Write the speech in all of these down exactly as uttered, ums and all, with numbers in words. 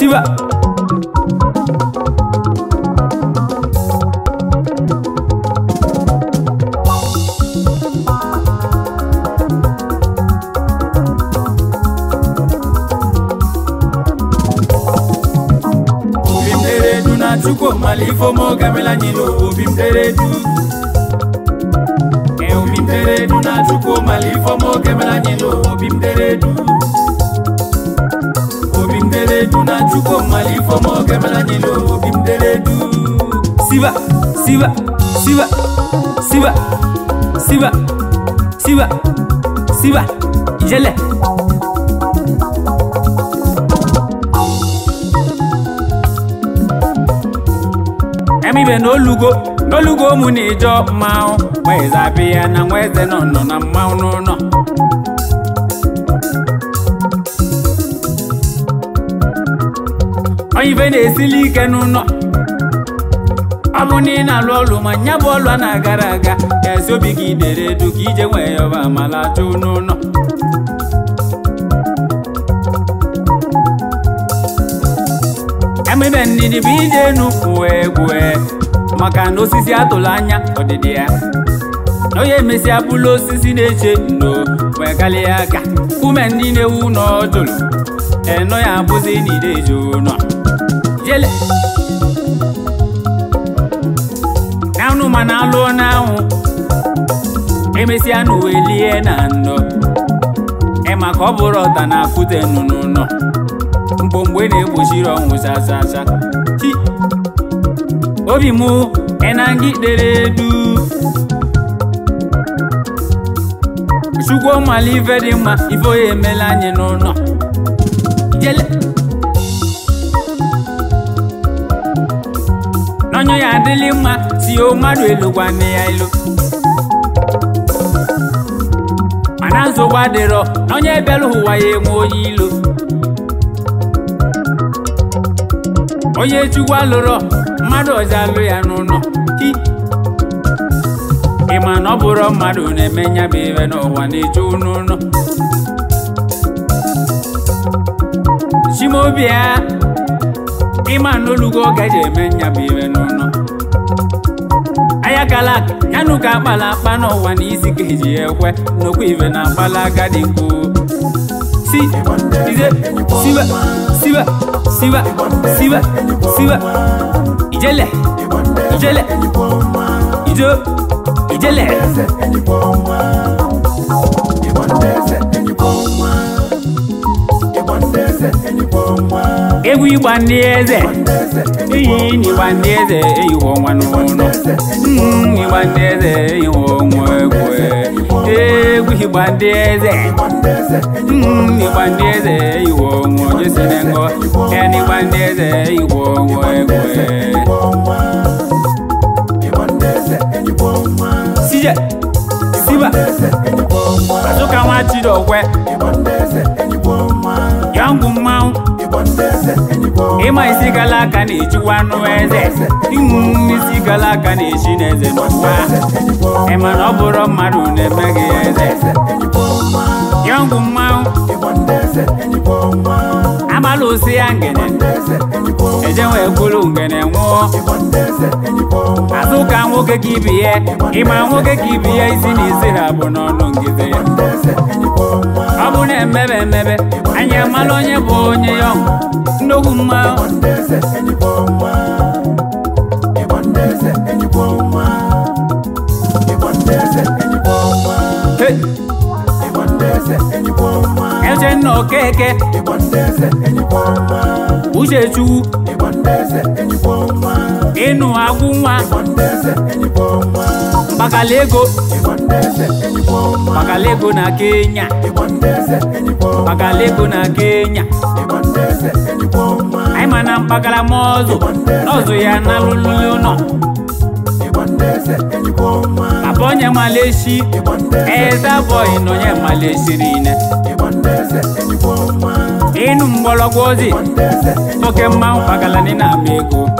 siva Obimderedu na chuko malifo mo gamela nyilo obimderedu E obimderedu na chuko malifo mo gamela nyilo obimderedu Obimderedu na chuko malifo mo gamela nyilo obimderedu Siva siva siva siva siva siva siva Ijele Emi be no lugo no lugo mu ni jo mao mweza bia na mweze no no na mao no no Oyi be ne silike no no Abuni na lolu manya bolu na garaga Eso bigi dere du kije we yo ba mala chu no no Emi be ni di bije nu kwe kwe Maka no sisi atolanya odidi ya No ye mesi abulo sisi neche no We kali aka Kume ndine uno tolu E no ya buzi ni dejo no Jele Na unu manalo na u E mesi anu elie na ndo E makoburo tana kute nunu no Mbomwe ne bushiro ngu sa sa sa Chi Obi mu enangi deredu Shugo mali vedi ma ifo ye melanye no no Jele Nonyo ya deli ma si o madu elu gwane ya ilu Mananzo wadero nonyo ebelu huwa ye mwo yilo Oye chugwa loro Mado jalo ya nuno Hi Ima no buro mado ne menya bive no wani chununo Shimo bia Ima no lugo gaje menya bive nuno Ayakala Yanu ka pala pano wani isi keji ekwe No kuive na pala gadinku Si Ize Siva Siva Siva Siva Siva Ijele Ijele Ijo Ijele Ewu igbandeze Iyi ni bandeze Eyi wonwa nuno Ni bandeze Eyi wonwa ekwe Ewu igbandeze Ni bandeze Eyi wonwa Jesenengo Eni bandeze Eyi wonwa ekwe Sije Siva Azuka wachido kwe Yangu mau Ima isigala kani chuwanu eze Imu isigala kani shineze nuwa Ema noburo madu nemegi eze Yangu mau Amalu si angene Ejewe kulu ngene nwo Azuka nwoke kibiye Ima nwoke kibiye isi nisi habu nono ngize Abu ne mebe mebe Anya malonye bonye yong Ndogu ma Hey Elche no keke Uchechu Inu agunwa Bakalego Bakalego na Kenya Bakalego na Kenya Aimana mpakala mozo Nozo ya na lulu no Abonye maleshi Eza boy no nye maleshi rine Inu mbolo gozi Toke ma mpakala nina meko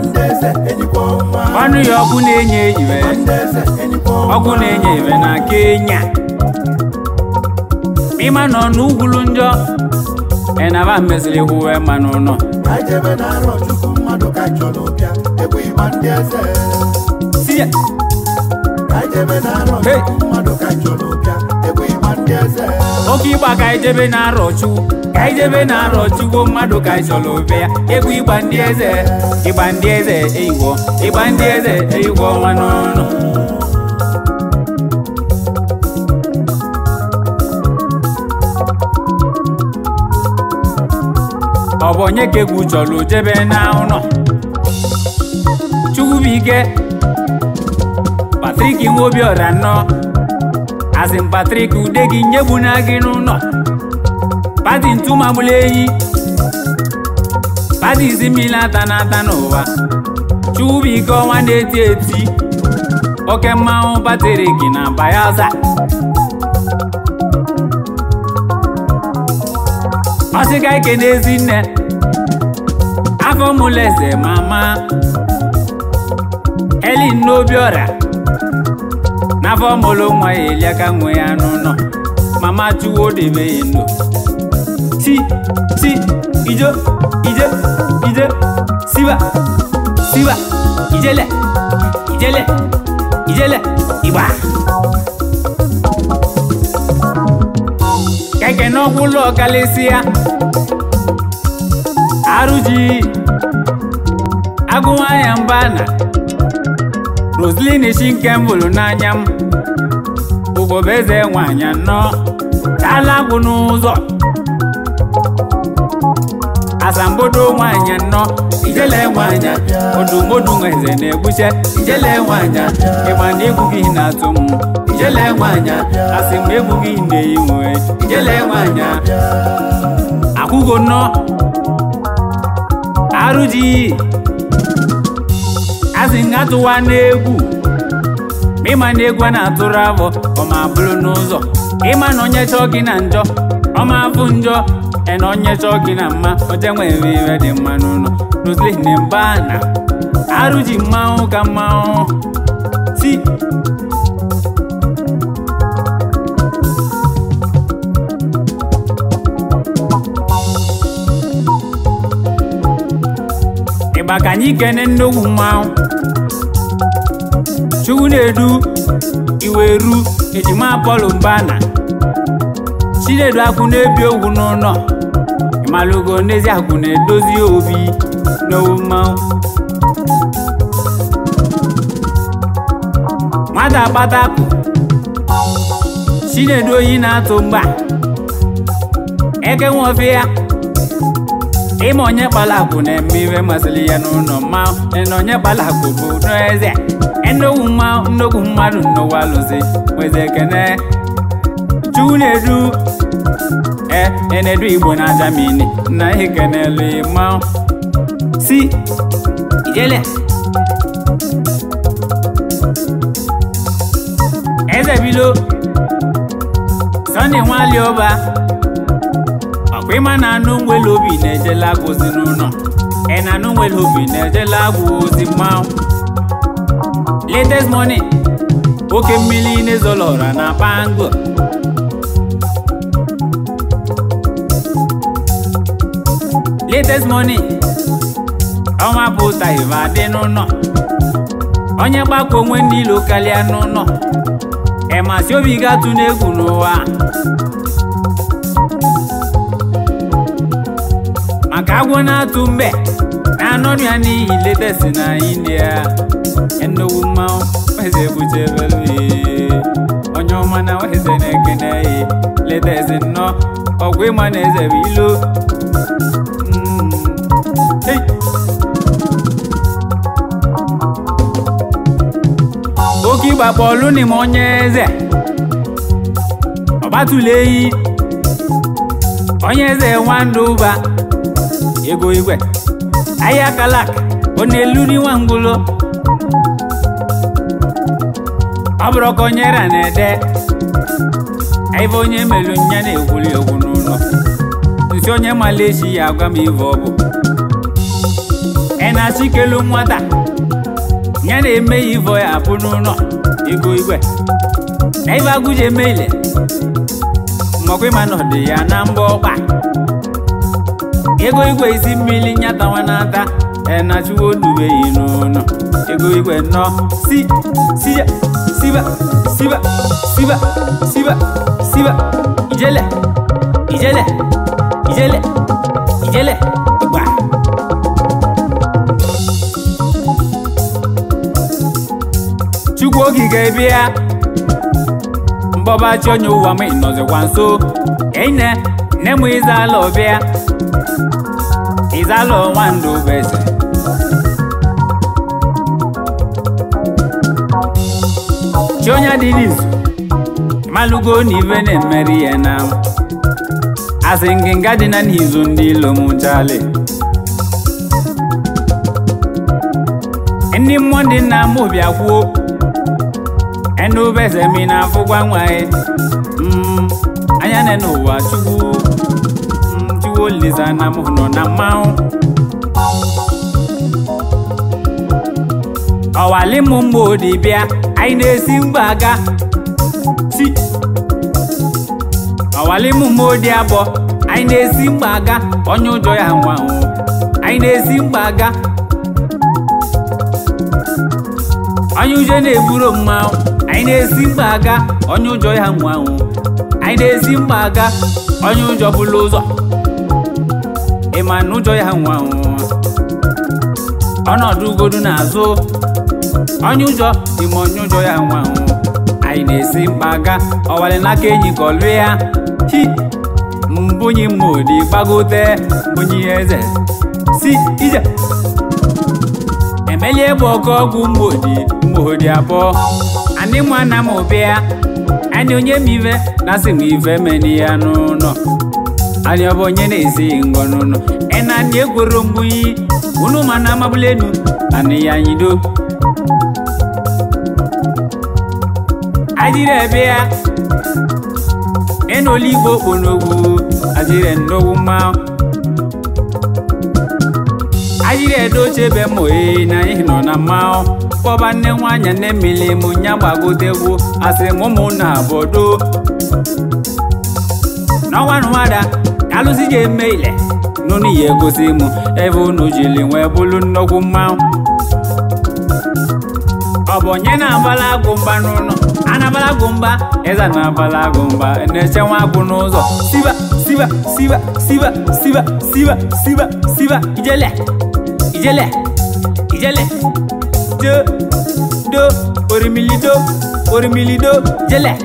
Wanu yoku nenye iwe Oku nenye iwe na Kenya Ima no nugulu njo enaba mesịrị hụwe ma n'ụlọ ka jebe na-arọ chukwu mmadụ ka chọrọ ụbịa egwu ịgba ndị eze si ya ka jebe na-arọ chukwu mmadụ ka chọrọ ụbịa egwu ịgba ndị eze oke ịgba ka ijebe na-arọ chukwu ka ijebe na-arọ chukwu mmadụ ka chọrọ ụbịa egwu ịgba ndị eze ịgba ndị eze eyigbo ịgba ndị eze eyigbo ma n'ụlọ ọ bụ onye ka egwu chọrọ jebe na ụlọ Chukwubuike Patrick Nwobiora nọ asị m Patrick ude gị nyegbu na gị n'ụlọ pati ntụmamụlụ enyi pati isi mmiri ata n'ata n'ụwa Chukwubuike ọnwa na-eti eti oke mmanwụ Patrick na Bayelsa ọsịga ike n'ezi nne afọ mụleze mama Helen Nwobiora n'afọ mụlụ nwa ya eliaka nwe ya n'ụlọ mama Chuwo debe ya ndo si si ijo ije ije siwa siwa ijele ijele ijele igba keke n'ọkwụlụ ọkalịsịa arụji agụnwanya mbana Roslyn Shinkembulu n'anya m Ugobeze nwanyị anọ Chalagwu n'ụzọ Asambodo nwanyị anọ Ijele nwanyị Odumodu nweze na-egbuche Ijele nwanyị ịgba na egwu gị na-atụ m Ijele nwanyị asị m egwu gị na-enwe Ijele nwanyị akwụgo nọ arụji asị ngatụwa n'egwu ịma na egwu a na-atụrụ avọ ọma bụrụ n'ụzọ ịma na onye chọọ gị na njọ ọma afụ njọ ena onye chọọ gị na mma oje nwere iwe dị mma n'ụlọ Roslyn Mbana arụji mmanwụ ka mmanwụ si ịgba ka anyị kene nnukwu mmanwụ Chukwunedu Iweru ejima Apollo Mbana Chinedu akwụ na-ebi ogwu n'ụlọ ịmalụgo n'ezi akwụ na-edozi obi n'owu mmanwụ nwata akpata akụ Chinedu oyi na-atụ mgba eke nwofe ya ịma onye kpala akwụ na-eme iwe masịrị ya n'ụlọ mmanwụ na onye kpala akwụ bụ n'eze nnukwu mmanwụ nnukwu mmadụ n'ụwa alụsị nweze ekene Chukwunedu e enedu Igbo na Germany na ekenelu mmanwụ si ijele eze bilo Sunday nwali ọba ọkwa ịma na anụ nwere obi na-ejela agwụ ozi n'ụlọ ị na anụ nwere obi na-ejela agwụ ozi mmanwụ latest money oke mmiri n'ezolọra na pango latest money ọnwa pụta ive adị n'ụlọ onye gbakọ onwe n'ilo karịa n'ụlọ emasị obi gatụ n'egwu n'ụwa maka agwọ na-atụ mbe na anọdụ ya n'ihi latest na India ennukwu mmanwụ weze ebuche ebelu onye ọma na weze na-ekene ya latest nnọọ ọgwụ ịma na eze bụ ilo oke ịgba bọọlụ n'ime onye eze ọgbatụla eyi onye eze nwandụ ụba ego igwe ahịa kalak ọ na-elu n'iwa ngwụlo ọ bụrụ ka onye ra na-ede ebe onye melu nya na-ekwuli egwu n'ụlọ nsi onye maleshi ya agwa m ive ọ bụ ị na-achị kelu nwata nya na-eme ya ivo ya apụ n'ụlọ ego igwe na ibe agụji eme ile mmakwa ịma na ọ dị ya na mba ọkpa ego igwe isi mmiri nyata nwanata ena chuo dube inu no ego igwe no si siya siba siba siba siba siba ijele ijele ijele ijele gba chukwu ogige bịa mbọba chonye ụwa m ịnọzikwa nso ene ne mu izalo bịa izalo nwandụ bese chonya dinizu malugo ni vene merie na asinginga dina nizu ndilo munjale eni mondi na mubia kwuo enu bese mina fugwa nwae mm anya nenu wa chukwu mm chukwu liza na muno na mau awali mumbo di bia aine simbaga si awali mumbo di abo aine simbaga onyo joy hanwa o aine simbaga onyo je na eburo mma aine simbaga onyo joy hanwa o aine simbaga onyo jo buluzo emanu joy hanwa o ono dugodu na azo onye ụjọ ime onye ụjọ ya nwa ahụ anyị na-esi mkpaga ọwale n'aka enyi kọlụ ya hi mbunyi mmodi gbagote mbunyi eze si ije emelie bụ ọkọ ọgwụ mmodi mmodi abụọ anyị nwana m bịa anyị onye m ive na-asị m ive meni ya n'ụlọ anyị ọ bụ onye na-esi ngọ n'ụlọ ena anyị egworo mbunyi unu ma na amabulenu anyị ya nyido ajire bịa enoligbo kponogwu ajire ndogwu mma ajire dochebe moe na ihe nọ na mma kpọba nne nwanya nne mmiri mụ nya gbagotegwu asị m ụmụ na abodo n'ọnwa nwada alụsị je eme ile n'ụnụ ya egosi mụ ebe unu jiri nwee bụrụ nnukwu mma ọ bụ onye na-abala agụ mba n'ụlọ anabala agụ mba eze na-abala agụ mba na-eche nwa agụ n'ụzọ siba siba siba siba siba siba siba siba ijele ijele ijele do do orimili do orimili do jele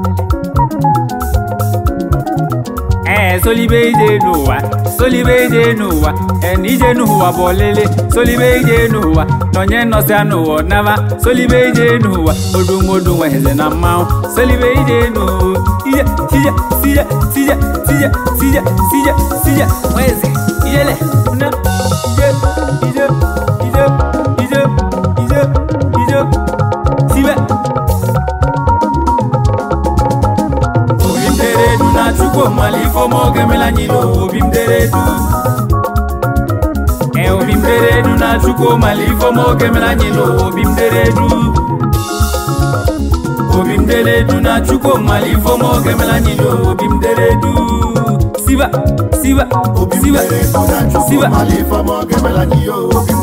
eh solibe ije n'ụwa solibe ije n'ụwa en ije n'ụwa bụ olele solibe ije n'ụwa n'onye nọsịa n'ụwa nava solibe ije n'ụwa odumodu nweheze na mmanwụ solibe ije n'ụwa ije tije tije tije tije tije tije tije nweze ijele na ije ije ije ije ije ije sibe obimderedu na chukwu malifo mogemela nyilo obimderedu e obimderedu na chukwu malifo mogemela nyilo obimderedu obimderedu na chukwu malifo mogemela nyilo obimderedu siba siba siba siba malifo mogemela nyilo